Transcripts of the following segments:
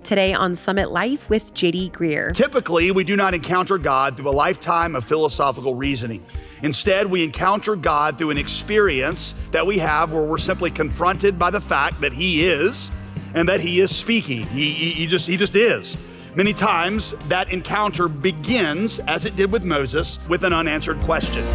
Today on Summit Life with J.D. Greear. Typically, we do not encounter God through a lifetime of philosophical reasoning. Instead, we encounter God through an experience that we have where we're simply confronted by the fact that He is and that He is speaking. He just is. Many times, that encounter begins, as it did with Moses, with an unanswered question.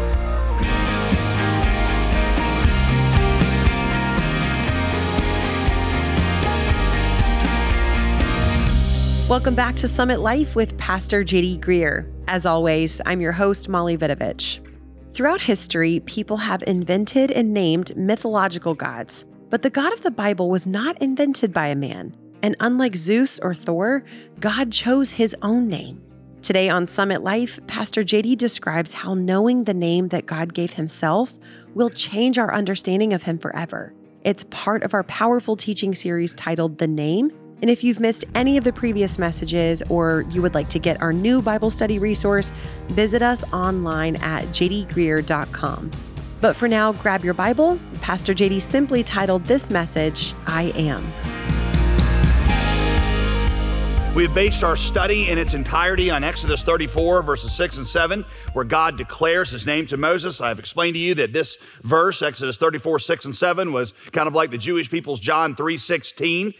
Welcome back to Summit Life with Pastor J.D. Greear. As always, I'm your host, Molly Vidovich. Throughout history, people have invented and named mythological gods, but the God of the Bible was not invented by a man. And unlike Zeus or Thor, God chose His own name. Today on Summit Life, Pastor J.D. describes how knowing the name that God gave Himself will change our understanding of Him forever. It's part of our powerful teaching series titled The Name. And if you've missed any of the previous messages or you would like to get our new Bible study resource, visit us online at jdgreear.com. But for now, grab your Bible. Pastor JD simply titled this message, I Am. We've based our study in its entirety on Exodus 34, verses 6 and 7, where God declares His name to Moses. I've explained to you that this verse, Exodus 34, 6 and 7, was kind of like the Jewish people's John 3:16.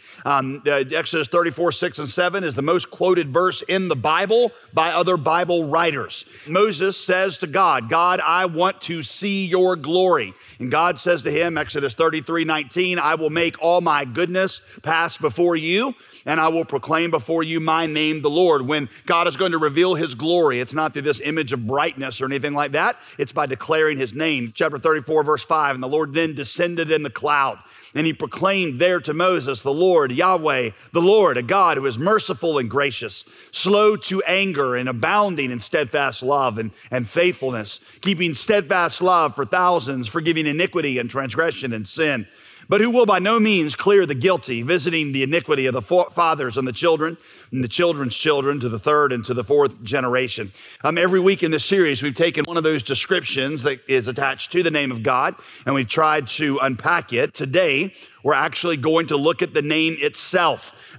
Exodus 34, 6 and 7 is the most quoted verse in the Bible by other Bible writers. Moses says to God, God, I want to see your glory. And God says to him, Exodus 33:19, I will make all my goodness pass before you, and I will proclaim before you my name, the Lord. When God is going to reveal His glory, it's not through this image of brightness or anything like that. It's by declaring His name. Chapter 34, verse 5, and the Lord then descended in the cloud, and He proclaimed there to Moses, the Lord, Yahweh, the Lord, a God who is merciful and gracious, slow to anger and abounding in steadfast love and faithfulness, keeping steadfast love for thousands, forgiving iniquity and transgression and sin, but who will by no means clear the guilty, visiting the iniquity of the fathers and the children, and the children's children to the third and to the fourth generation. Every week in this series, we've taken one of those descriptions that is attached to the name of God, and we've tried to unpack it. Today, we're actually going to look at the name itself,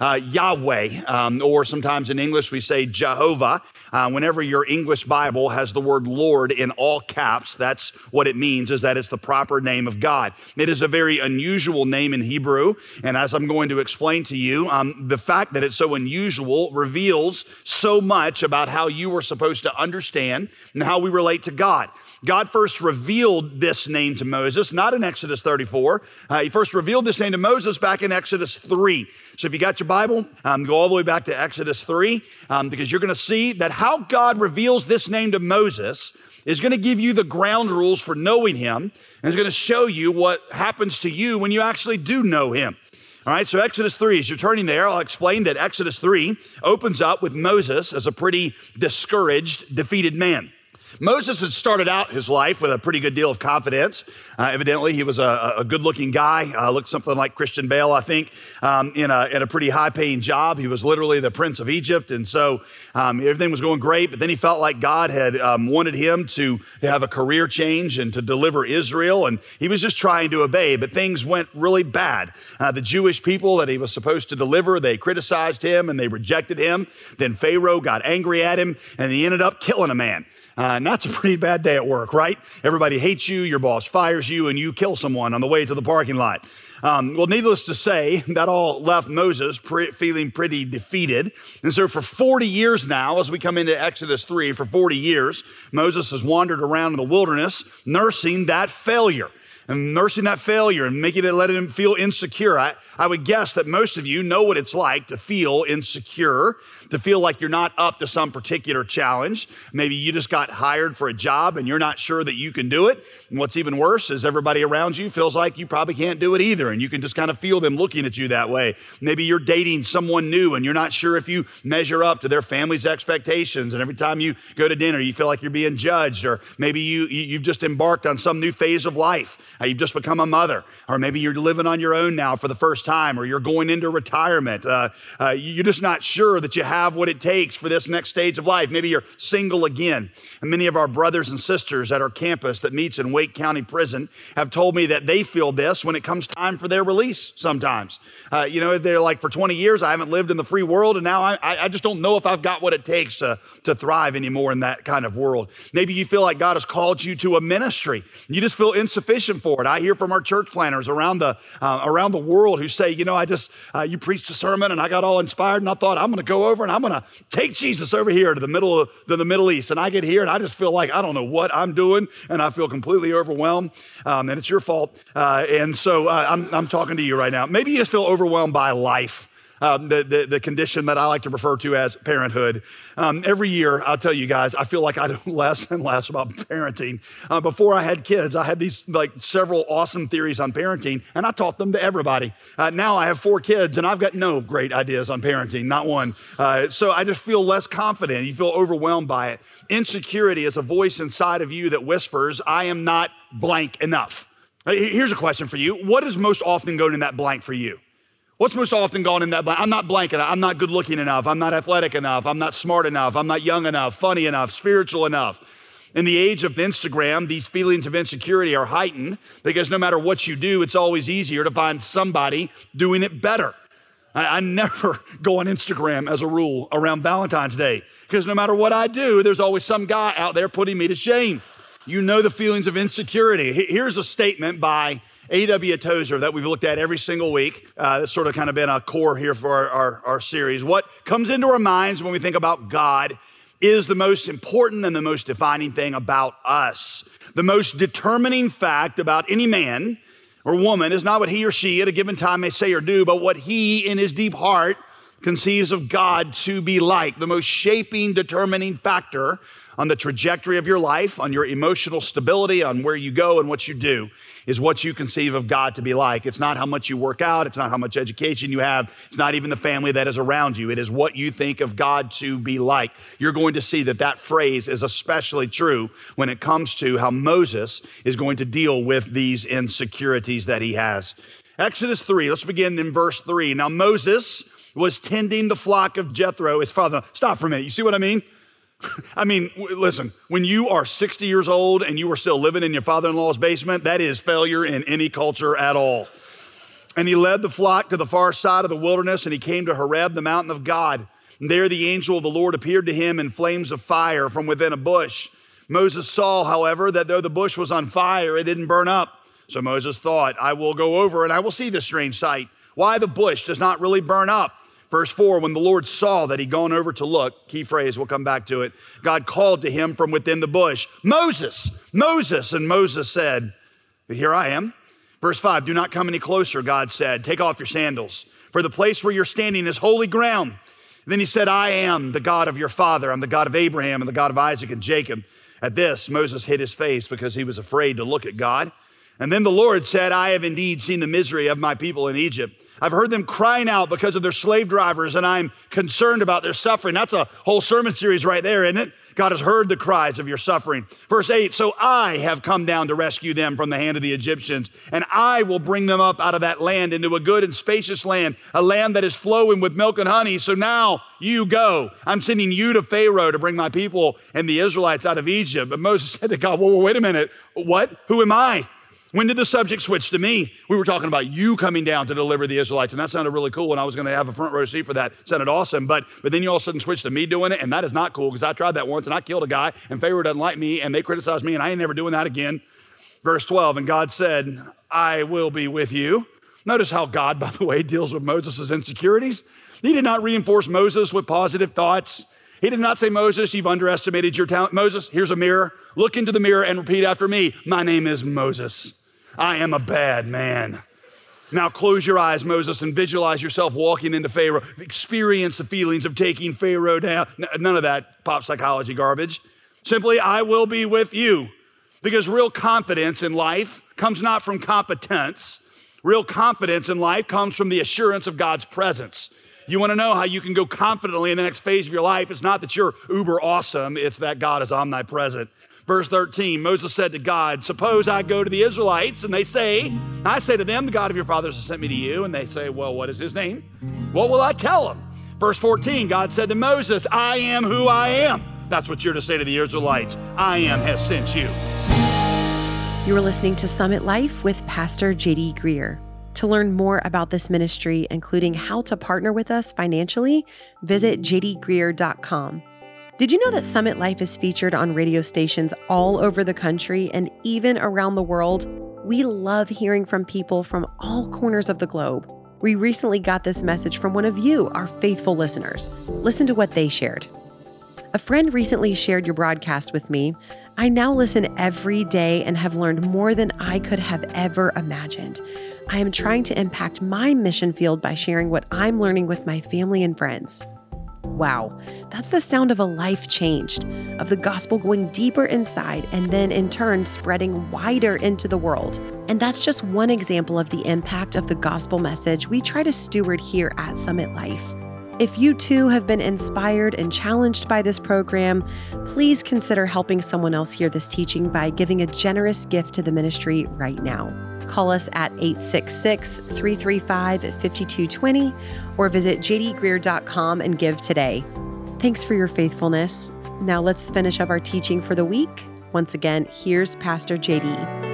Yahweh, or sometimes in English we say Jehovah. Whenever your English Bible has the word Lord in all caps, that's what it means, is that it's the proper name of God. It is a very unusual name in Hebrew, and as I'm going to explain to you, the fact that it's so unusual reveals so much about how you are supposed to understand and how we relate to God. God first revealed this name to Moses, not in Exodus 34. He first revealed this name to Moses back in Exodus 3. So if you got your Bible, go all the way back to Exodus 3, because you're going to see that how God reveals this name to Moses is going to give you the ground rules for knowing Him, and it's going to show you what happens to you when you actually do know Him. All right, so Exodus 3, as you're turning there, I'll explain that Exodus 3 opens up with Moses as a pretty discouraged, defeated man. Moses had started out his life with a pretty good deal of confidence. Evidently, he was a good-looking guy, looked something like Christian Bale, I think, in a pretty high-paying job. He was literally the prince of Egypt, and so everything was going great. But then he felt like God had wanted him to have a career change and to deliver Israel, and he was just trying to obey. But things went really bad. The Jewish people that he was supposed to deliver, they criticized him and they rejected him. Then Pharaoh got angry at him, and he ended up killing a man. And that's a pretty bad day at work, right? Everybody hates you, your boss fires you, and you kill someone on the way to the parking lot. Well, needless to say, that all left Moses feeling pretty defeated. And so for 40 years now, as we come into Exodus 3, for 40 years, Moses has wandered around in the wilderness nursing that failure. And nursing that failure and letting him feel insecure. I would guess that most of you know what it's like to feel insecure, to feel like you're not up to some particular challenge. Maybe you just got hired for a job and you're not sure that you can do it. And what's even worse is everybody around you feels like you probably can't do it either. And you can just kind of feel them looking at you that way. Maybe you're dating someone new and you're not sure if you measure up to their family's expectations. And every time you go to dinner, you feel like you're being judged. Or maybe you've just embarked on some new phase of life. You've just become a mother, or maybe you're living on your own now for the first time, or you're going into retirement. You're just not sure that you have what it takes for this next stage of life. Maybe you're single again. And many of our brothers and sisters at our campus that meets in Wake County Prison have told me that they feel this when it comes time for their release sometimes. They're like, for 20 years, I haven't lived in the free world, and now I just don't know if I've got what it takes to thrive anymore in that kind of world. Maybe you feel like God has called you to a ministry. You just feel insufficient for it. I hear from our church planners around the world who say, you preached a sermon and I got all inspired and I thought I'm going to go over and I'm going to take Jesus over here to the Middle East. And I get here and I just feel like I don't know what I'm doing and I feel completely overwhelmed. And it's your fault. So I'm talking to you right now. Maybe you just feel overwhelmed by life. The condition that I like to refer to as parenthood. Every year, I'll tell you guys, I feel like I know less and less about parenting. Before I had kids, I had these several awesome theories on parenting, and I taught them to everybody. Now I have 4 kids, and I've got no great ideas on parenting, not one. So I just feel less confident. You feel overwhelmed by it. Insecurity is a voice inside of you that whispers, I am not blank enough. Here's a question for you. What is most often going in that blank for you? What's most often gone in that blank? I'm not blank enough. I'm not good looking enough. I'm not athletic enough. I'm not smart enough. I'm not young enough, funny enough, spiritual enough. In the age of Instagram, these feelings of insecurity are heightened because no matter what you do, it's always easier to find somebody doing it better. I never go on Instagram as a rule around Valentine's Day because no matter what I do, there's always some guy out there putting me to shame. You know the feelings of insecurity. Here's a statement by A.W. Tozer that we've looked at every single week. That's sort of kind of been a core here for our series. What comes into our minds when we think about God is the most important and the most defining thing about us. The most determining fact about any man or woman is not what he or she at a given time may say or do, but what he in his deep heart conceives of God to be like. The most shaping, determining factor on the trajectory of your life, on your emotional stability, on where you go and what you do, is what you conceive of God to be like. It's not how much you work out. It's not how much education you have. It's not even the family that is around you. It is what you think of God to be like. You're going to see that phrase is especially true when it comes to how Moses is going to deal with these insecurities that he has. Exodus 3, let's begin in verse 3. Now Moses was tending the flock of Jethro, his father. Stop for a minute. You see what I mean? Listen, when you are 60 years old and you are still living in your father-in-law's basement, that is failure in any culture at all. And he led the flock to the far side of the wilderness, and he came to Horeb, the mountain of God. And there the angel of the Lord appeared to him in flames of fire from within a bush. Moses saw, however, that though the bush was on fire, it didn't burn up. So Moses thought, I will go over and I will see this strange sight, why the bush does not really burn up. Verse 4, when the Lord saw that he'd gone over to look, key phrase, we'll come back to it, God called to him from within the bush, Moses, Moses. And Moses said, here I am. Verse 5, do not come any closer, God said. Take off your sandals, for the place where you're standing is holy ground. And then he said, I am the God of your father. I'm the God of Abraham and the God of Isaac and Jacob. At this, Moses hid his face because he was afraid to look at God. And then the Lord said, I have indeed seen the misery of my people in Egypt. I've heard them crying out because of their slave drivers, and I'm concerned about their suffering. That's a whole sermon series right there, isn't it? God has heard the cries of your suffering. Verse 8, so I have come down to rescue them from the hand of the Egyptians, and I will bring them up out of that land into a good and spacious land, a land that is flowing with milk and honey. So now you go. I'm sending you to Pharaoh to bring my people and the Israelites out of Egypt. But Moses said to God, well, wait a minute. What? Who am I? When did the subject switch to me? We were talking about you coming down to deliver the Israelites, and that sounded really cool, and I was going to have a front row seat for that. It sounded awesome, but then you all of a sudden switched to me doing it, and that is not cool because I tried that once, and I killed a guy, and Pharaoh doesn't like me, and they criticized me, and I ain't never doing that again. Verse 12, and God said, I will be with you. Notice how God, by the way, deals with Moses' insecurities. He did not reinforce Moses with positive thoughts. He did not say, Moses, you've underestimated your talent. Moses, here's a mirror. Look into the mirror and repeat after me. My name is Moses. I am a bad man. Now close your eyes, Moses, and visualize yourself walking into Pharaoh. Experience the feelings of taking Pharaoh down. None of that pop psychology garbage. Simply, I will be with you. Because real confidence in life comes not from competence. Real confidence in life comes from the assurance of God's presence. You want to know how you can go confidently in the next phase of your life? It's not that you're uber awesome. It's that God is omnipresent. Verse 13, Moses said to God, suppose I go to the Israelites and I say to them, the God of your fathers has sent me to you. And they say, well, what is his name? What will I tell them? Verse 14, God said to Moses, I am who I am. That's what you're to say to the Israelites. I am has sent you. You are listening to Summit Life with Pastor J.D. Greear. To learn more about this ministry, including how to partner with us financially, visit jdgreear.com. Did you know that Summit Life is featured on radio stations all over the country and even around the world? We love hearing from people from all corners of the globe. We recently got this message from one of you, our faithful listeners. Listen to what they shared. A friend recently shared your broadcast with me. I now listen every day and have learned more than I could have ever imagined. I am trying to impact my mission field by sharing what I'm learning with my family and friends. Wow, that's the sound of a life changed, of the gospel going deeper inside and then in turn spreading wider into the world. And that's just one example of the impact of the gospel message we try to steward here at Summit Life. If you too have been inspired and challenged by this program, please consider helping someone else hear this teaching by giving a generous gift to the ministry right now. Call us at 866-335-5220 or visit jdgreear.com and give today. Thanks for your faithfulness. Now let's finish up our teaching for the week. Once again, here's Pastor JD.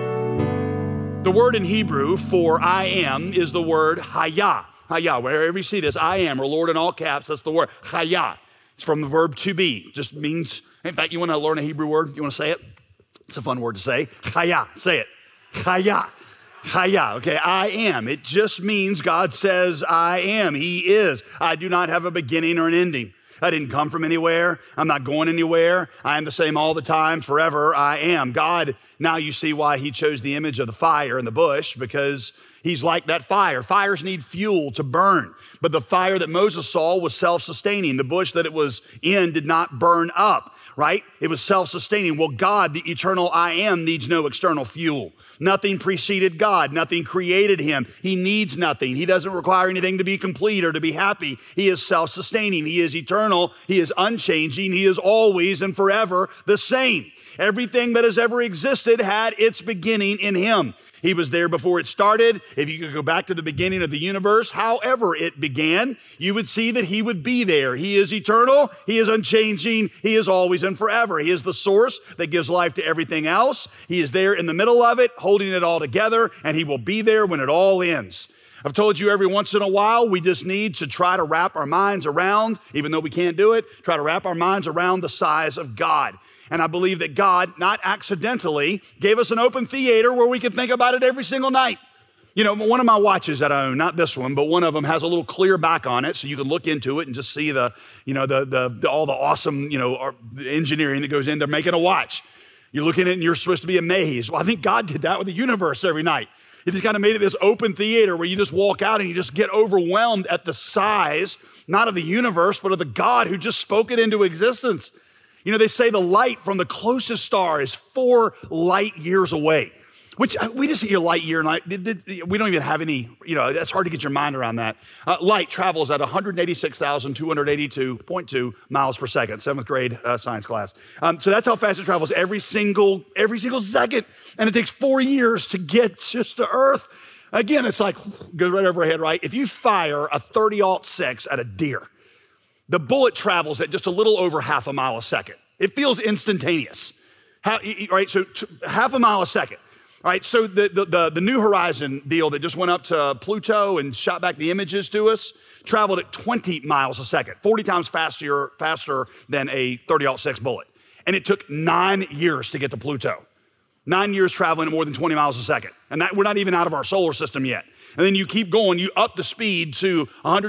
The word in Hebrew for I am is the word Hayah. Hayah, wherever you see this, I am, or Lord in all caps, that's the word Hayah. It's from the verb to be. Just means, in fact, you want to learn a Hebrew word? You want to say it? It's a fun word to say. Hayah, say it. Hayah. Hayah, okay, I am. It just means God says I am. He is. I do not have a beginning or an ending. I didn't come from anywhere. I'm not going anywhere. I am the same all the time, forever. I am. God, now you see why he chose the image of the fire in the bush, because he's like that fire. Fires need fuel to burn. But the fire that Moses saw was self-sustaining. The bush that it was in did not burn up, right? It was self-sustaining. Well, God, the eternal I am, needs no external fuel. Nothing preceded God. Nothing created him. He needs nothing. He doesn't require anything to be complete or to be happy. He is self-sustaining. He is eternal. He is unchanging. He is always and forever the same. Everything that has ever existed had its beginning in him. He was there before it started. If you could go back to the beginning of the universe, however it began, you would see that he would be there. He is eternal. He is unchanging. He is always and forever. He is the source that gives life to everything else. He is there in the middle of it, holding it all together, and he will be there when it all ends. I've told you every once in a while, we just need to try to wrap our minds around, even though we can't do it, try to wrap our minds around the size of God. And I believe that God, not accidentally, gave us an open theater where we can think about it every single night. You know, one of my watches that I own, not this one, but one of them has a little clear back on it, so you can look into it and just see all the awesome, engineering that goes into making a watch. You look at it and you're supposed to be amazed. Well, I think God did that with the universe every night. He just kind of made it this open theater where you just walk out and you just get overwhelmed at the size, not of the universe, but of the God who just spoke it into existence. You know, they say the light from the closest star is 4 light years away, which we just hear light year, and we don't even have any, that's hard to get your mind around that. Light travels at 186,282.2 miles per second, 7th grade science class. So that's how fast it travels every single second. And it takes 4 years to get just to Earth. Again, it's like, goes right over our head, right? If you fire a .30-06 at a deer, the bullet travels at just a little over half a mile a second. It feels instantaneous, right? So half a mile a second. All right, so the New Horizon deal that just went up to Pluto and shot back the images to us traveled at 20 miles a second, 40 times faster than a .30-06 bullet. And it took 9 years to get to Pluto. 9 years traveling at more than 20 miles a second. And that we're not even out of our solar system yet. And then you keep going, you up the speed to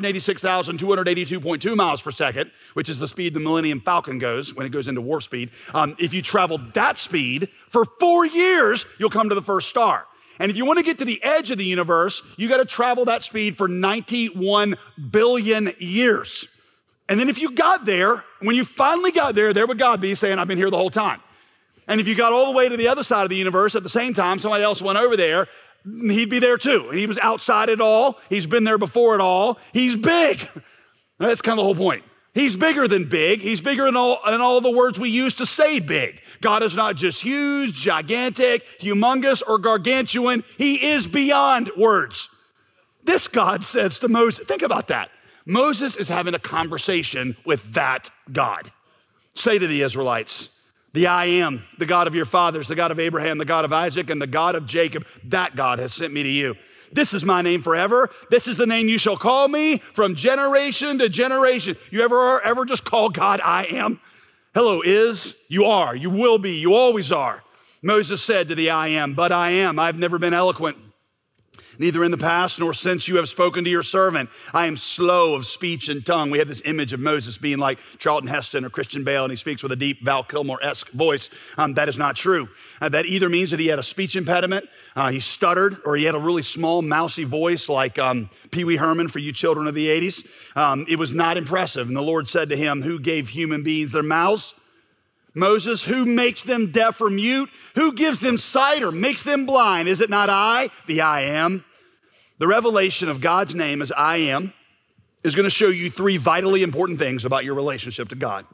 186,282.2 miles per second, which is the speed the Millennium Falcon goes when it goes into warp speed. If you travel that speed for 4 years, you'll come to the first star. And if you want to get to the edge of the universe, you got to travel that speed for 91 billion years. And then if you got there, when you finally got there would God be saying, I've been here the whole time. And if you got all the way to the other side of the universe at the same time, somebody else went over there, he'd be there too. And he was outside it all. He's been there before it all. He's big. That's kind of the whole point. He's bigger than big. He's bigger than all the words we use to say big. God is not just huge, gigantic, humongous, or gargantuan. He is beyond words. This God says to Moses, think about that. Moses is having a conversation with that God. Say to the Israelites, the I am, the God of your fathers, the God of Abraham, the God of Isaac, and the God of Jacob, that God has sent me to you. This is my name forever. This is the name you shall call me from generation to generation. You ever just call God I am? Hello, is, you are, you will be, you always are. Moses said to the I am, but I am. I've never been eloquent. Neither in the past nor since you have spoken to your servant. I am slow of speech and tongue. We have this image of Moses being like Charlton Heston or Christian Bale, and he speaks with a deep Val Kilmer-esque voice. That is not true. That either means that he had a speech impediment, he stuttered, or he had a really small, mousy voice like Pee Wee Herman for you children of the 80s. It was not impressive. And the Lord said to him, who gave human beings their mouths? Moses, who makes them deaf or mute? Who gives them sight or makes them blind? Is it not I, the I am? The revelation of God's name as I am is going to show you three vitally important things about your relationship to God.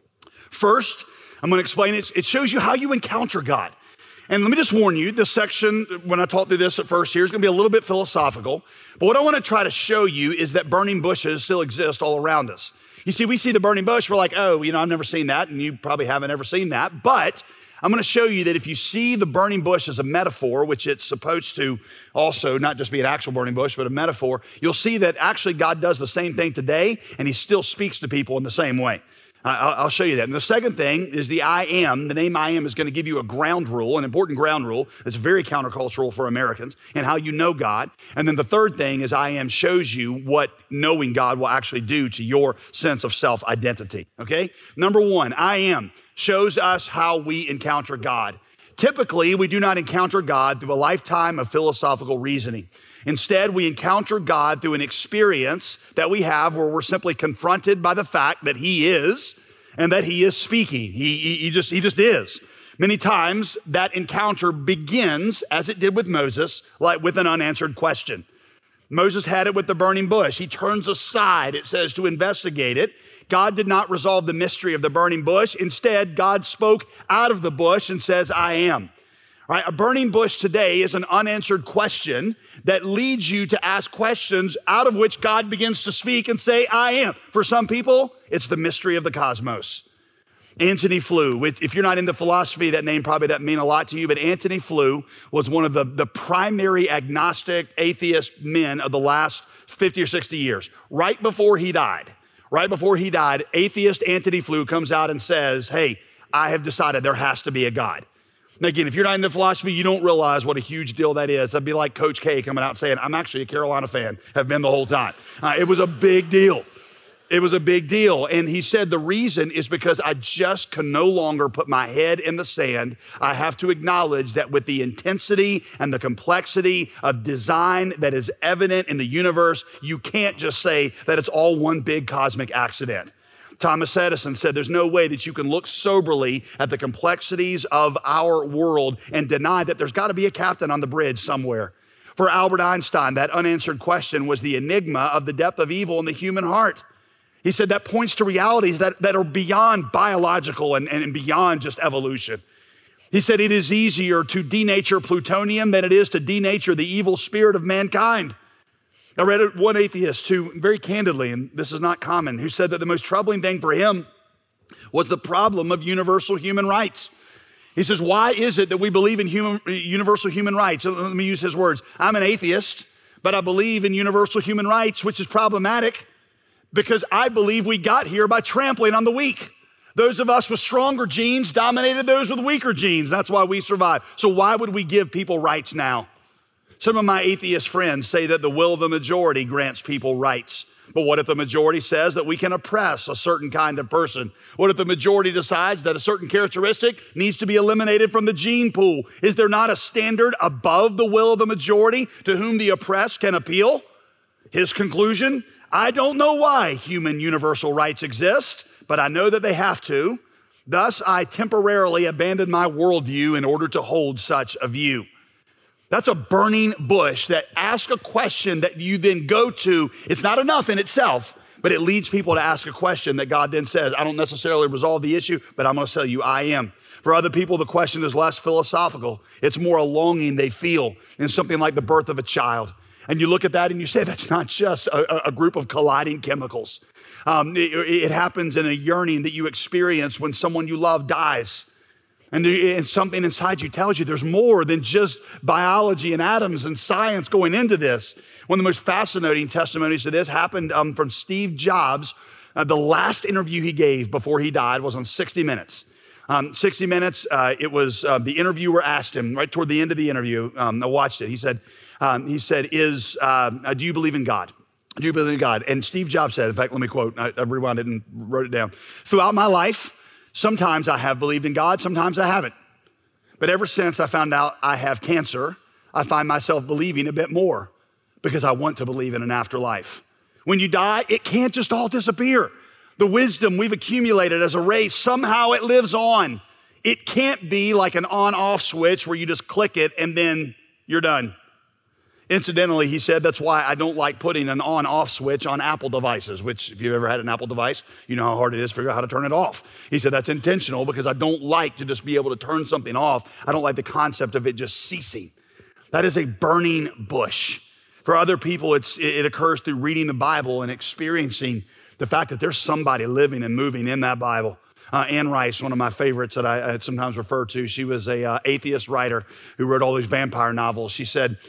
First, I'm going to explain it. It shows you how you encounter God. And let me just warn you, this section, when I talk through this at first here, is going to be a little bit philosophical. But what I want to try to show you is that burning bushes still exist all around us. You see, we see the burning bush, we're like, oh, I've never seen that, and you probably haven't ever seen that. But I'm going to show you that if you see the burning bush as a metaphor, which it's supposed to also not just be an actual burning bush, but a metaphor, you'll see that actually God does the same thing today, and he still speaks to people in the same way. I'll show you that. And the second thing is the I am. The name I am is going to give you a ground rule, an important ground rule that's very countercultural for Americans, and how you know God. And then the third thing is I am shows you what knowing God will actually do to your sense of self-identity, okay? Number one, I am shows us how we encounter God. Typically, we do not encounter God through a lifetime of philosophical reasoning. Instead, we encounter God through an experience that we have where we're simply confronted by the fact that he is and that he is speaking. He just is. Many times that encounter begins, as it did with Moses, like with an unanswered question. Moses had it with the burning bush. He turns aside, it says, to investigate it. God did not resolve the mystery of the burning bush. Instead, God spoke out of the bush and says, I am. All right, a burning bush today is an unanswered question that leads you to ask questions out of which God begins to speak and say, I am. For some people, it's the mystery of the cosmos. Antony Flew, if you're not into philosophy, that name probably doesn't mean a lot to you, but Antony Flew was one of the primary agnostic atheist men of the last 50 or 60 years. Right before he died, atheist Antony Flew comes out and says, hey, I have decided there has to be a God. Now, again, if you're not into philosophy, you don't realize what a huge deal that is. That'd be like Coach K coming out saying, I'm actually a Carolina fan, have been the whole time. It was a big deal. It was a big deal. And he said, the reason is because I just can no longer put my head in the sand. I have to acknowledge that with the intensity and the complexity of design that is evident in the universe, you can't just say that it's all one big cosmic accident. Thomas Edison said there's no way that you can look soberly at the complexities of our world and deny that there's got to be a captain on the bridge somewhere. For Albert Einstein, that unanswered question was the enigma of the depth of evil in the human heart. He said that points to realities that are beyond biological and beyond just evolution. He said it is easier to denature plutonium than it is to denature the evil spirit of mankind. I read one atheist who, very candidly, and this is not common, who said that the most troubling thing for him was the problem of universal human rights. He says, why is it that we believe in universal human rights? Let me use his words. I'm an atheist, but I believe in universal human rights, which is problematic because I believe we got here by trampling on the weak. Those of us with stronger genes dominated those with weaker genes. That's why we survived. So why would we give people rights now? Some of my atheist friends say that the will of the majority grants people rights. But what if the majority says that we can oppress a certain kind of person? What if the majority decides that a certain characteristic needs to be eliminated from the gene pool? Is there not a standard above the will of the majority to whom the oppressed can appeal? His conclusion, I don't know why human universal rights exist, but I know that they have to. Thus, I temporarily abandoned my worldview in order to hold such a view. That's a burning bush that asks a question that you then go to. It's not enough in itself, But it leads people to ask a question that God then says, I don't necessarily resolve the issue, but I'm going to tell you I am. For other people, the question is less philosophical. It's more a longing they feel in something like the birth of a child. And you look at that and you say, that's not just a group of colliding chemicals. It happens in a yearning that you experience when someone you love dies. And something inside you tells you there's more than just biology and atoms and science going into this. One of the most fascinating testimonies to this happened from Steve Jobs. The last interview he gave before he died was on 60 Minutes. 60 Minutes, it was the interviewer asked him right toward the end of the interview. I watched it. He said, do you believe in God? Do you believe in God? And Steve Jobs said, in fact, let me quote, I rewound it and wrote it down. Throughout my life, sometimes I have believed in God, sometimes I haven't. But ever since I found out I have cancer, I find myself believing a bit more because I want to believe in an afterlife. When you die, it can't just all disappear. The wisdom we've accumulated as a race, somehow it lives on. It can't be like an on-off switch where you just click it and then you're done. Incidentally, he said, that's why I don't like putting an on-off switch on Apple devices, which if you've ever had an Apple device, you know how hard it is to figure out how to turn it off. He said, that's intentional because I don't like to just be able to turn something off. I don't like the concept of it just ceasing. That is a burning bush. For other people, it occurs through reading the Bible and experiencing the fact that there's somebody living and moving in that Bible. Anne Rice, one of my favorites that I sometimes refer to, she was a atheist writer who wrote all these vampire novels. She said,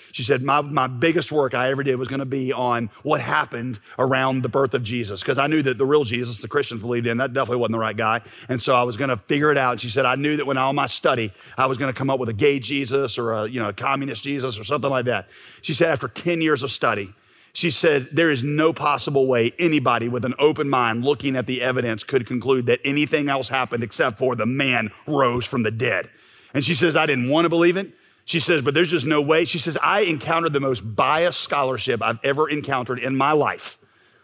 my biggest work I ever did was going to be on what happened around the birth of Jesus, because I knew that the real Jesus, the Christians believed in, that definitely wasn't the right guy. And so I was going to figure it out. And she said, I knew that when all my study, I was going to come up with a gay Jesus or a communist Jesus or something like that. She said, after 10 years of study, she said, there is no possible way anybody with an open mind looking at the evidence could conclude that anything else happened except for the man rose from the dead. And she says, I didn't want to believe it. She says, but there's just no way. She says, I encountered the most biased scholarship I've ever encountered in my life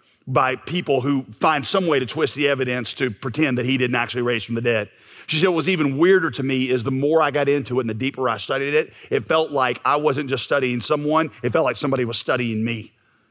by people who find some way to twist the evidence to pretend that he didn't actually raise from the dead. She said, what was even weirder to me is the more I got into it and the deeper I studied it, it felt like I wasn't just studying someone, it felt like somebody was studying me.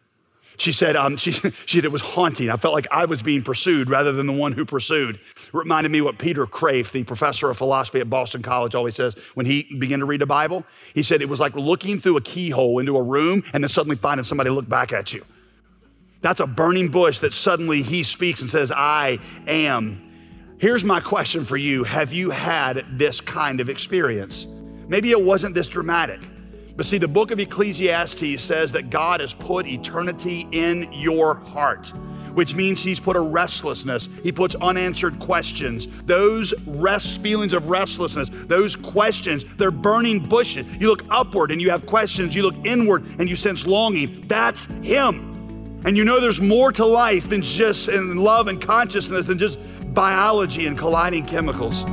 She said, she said it was haunting. I felt like I was being pursued rather than the one who pursued. It reminded me what Peter Crave, the professor of philosophy at Boston College, always says when he began to read the Bible. He said it was like looking through a keyhole into a room and then suddenly finding somebody look back at you. That's a burning bush that suddenly he speaks and says, I am. Here's my question for you. Have you had this kind of experience? Maybe it wasn't this dramatic. But see, the book of Ecclesiastes says that God has put eternity in your heart, which means he's put a restlessness. He puts unanswered questions. Those feelings of restlessness, those questions, they're burning bushes. You look upward and you have questions. You look inward and you sense longing. That's him. And you know there's more to life than just in love and consciousness than just biology and colliding chemicals.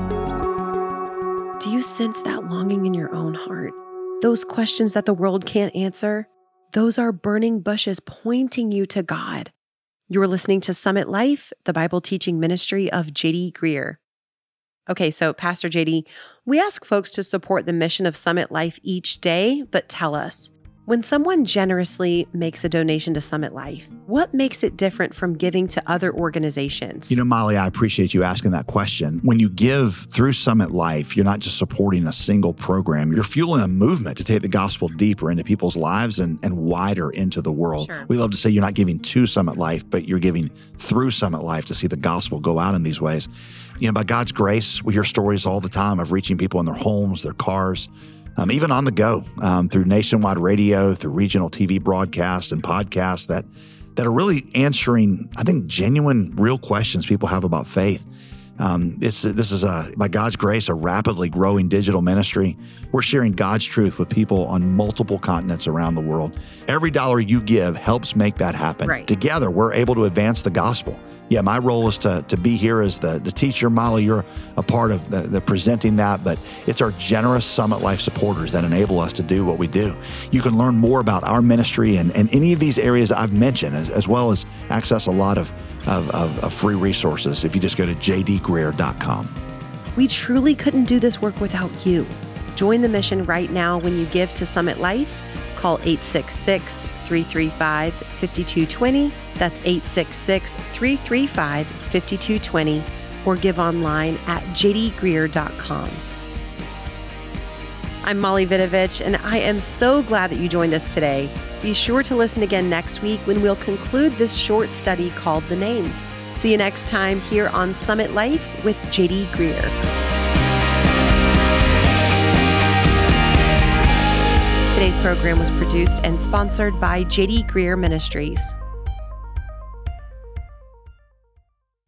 Do you sense that longing in your own heart? Those questions that the world can't answer, those are burning bushes pointing you to God. You're listening to Summit Life, the Bible teaching ministry of J.D. Greear. Okay, so Pastor J.D., we ask folks to support the mission of Summit Life each day, but tell us, when someone generously makes a donation to Summit Life, what makes it different from giving to other organizations? You know, Molly, I appreciate you asking that question. When you give through Summit Life, you're not just supporting a single program, you're fueling a movement to take the gospel deeper into people's lives and wider into the world. Sure. We love to say you're not giving to Summit Life, but you're giving through Summit Life to see the gospel go out in these ways. You know, by God's grace, we hear stories all the time of reaching people in their homes, their cars, even on the go, through nationwide radio, through regional TV broadcasts and podcasts that are really answering, I think, genuine, real questions people have about faith. This is by God's grace, a rapidly growing digital ministry. We're sharing God's truth with people on multiple continents around the world. Every dollar you give helps make that happen. Right. Together, we're able to advance the gospel. Yeah, my role is to be here as the teacher. Molly, you're a part of the presenting that, but it's our generous Summit Life supporters that enable us to do what we do. You can learn more about our ministry and any of these areas I've mentioned, as well as access a lot of free resources if you just go to jdgreear.com. We truly couldn't do this work without you. Join the mission right now when you give to Summit Life. Call 866-335-5220. That's 866-335-5220. Or give online at jdgreer.com. I'm Molly Vidovich, and I am so glad that you joined us today. Be sure to listen again next week when we'll conclude this short study called The Name. See you next time here on Summit Life with J.D. Greer. Today's program was produced and sponsored by J.D. Greer Ministries.